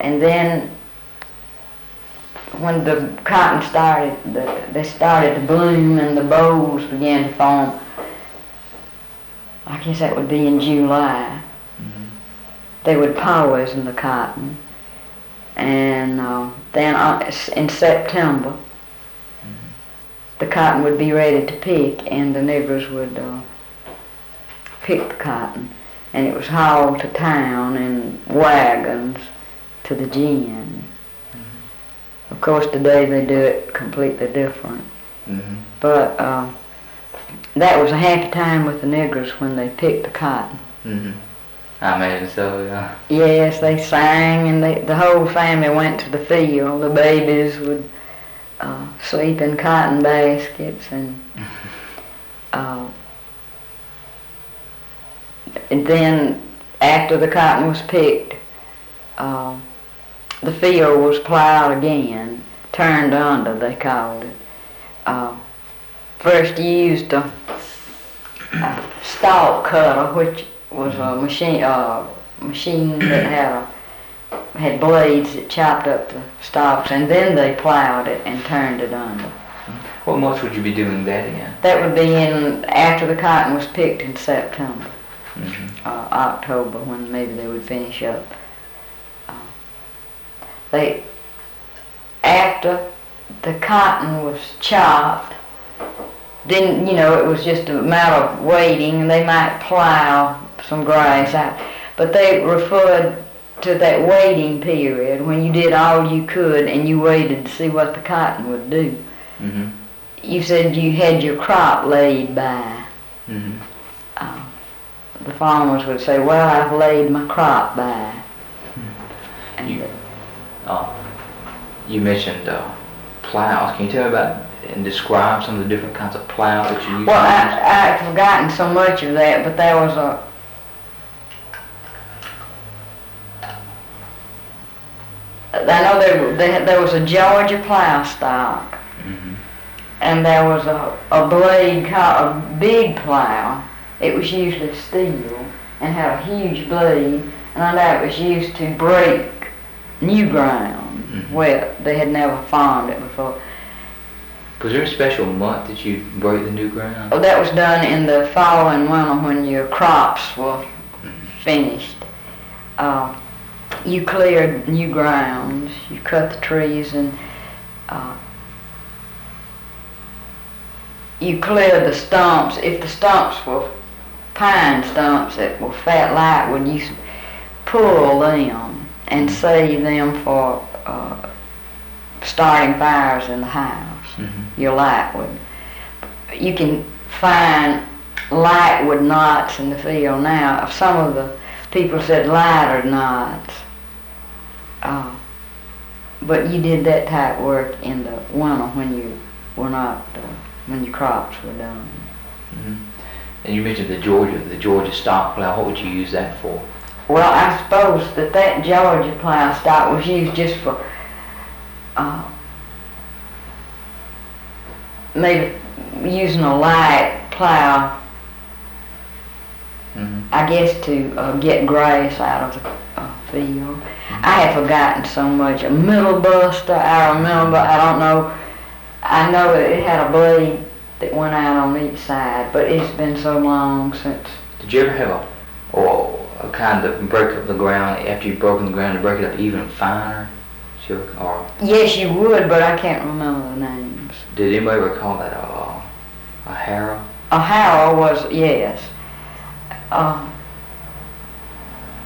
And then when the cotton started, they started to bloom and the bolls began to form. I guess that would be in July. Mm-hmm. They would poison the cotton, and then in September, mm-hmm. the cotton would be ready to pick, and the niggers would pick the cotton, and it was hauled to town in wagons to the gin. Mm-hmm. Of course, today they do it completely different. Mm-hmm. But that was a happy time with the niggers when they picked the cotton. Mm-hmm. I imagine so, yeah. Yes, they sang, and the whole family went to the field. The babies would sleep in cotton baskets, and then after the cotton was picked, the field was plowed again, turned under, they called it. First used a stalk cutter, which was a machine that had blades that chopped up the stalks, and then they plowed it and turned it under. What months would you be doing that in? That would be in after the cotton was picked in September, mm-hmm. October, when maybe they would finish up. After the cotton was chopped, then, it was just a matter of waiting, and they might plow some grass out. But they referred to that waiting period when you did all you could and you waited to see what the cotton would do. Mm-hmm. You said you had your crop laid by. Mm-hmm. The farmers would say, well, I've laid my crop by. Mm-hmm. And you mentioned plows. Can you tell me about and describe some of the different kinds of plows that you use? Well, I've forgotten so much of that, but there was I know there was a Georgia plow stock, mm-hmm. and there was a blade called a big plow. It was usually steel and had a huge blade, and I know it was used to break new ground mm-hmm. where they had never farmed it before. Was there a special month that you break the new ground? Oh, that was done in the fall and winter when your crops were mm-hmm. finished. You cleared new grounds, you cut the trees, and you cleared the stumps. If the stumps were pine stumps that were fat lightwood, you pull them and save them for starting fires in the house. Mm-hmm. Your lightwood. You can find lightwood knots in the field now. Some of the people said lighter knots. But you did that type work in the winter when you were not, when your crops were done. Mm-hmm. And you mentioned the Georgia stock plow. What would you use that for? Well, I suppose that Georgia plow stock was used just for maybe using a light plow, mm-hmm. I guess to get grass out of the field. Mm-hmm. I have forgotten so much. A middle buster, I remember, I don't know. I know that it had a blade that went out on each side, but it's been so long since. Did you ever have a kind of break up the ground after you've broken the ground to break it up even finer? Sure. Or yes, you would, but I can't remember the names. Did anybody ever call that a harrow? A harrow was, yes.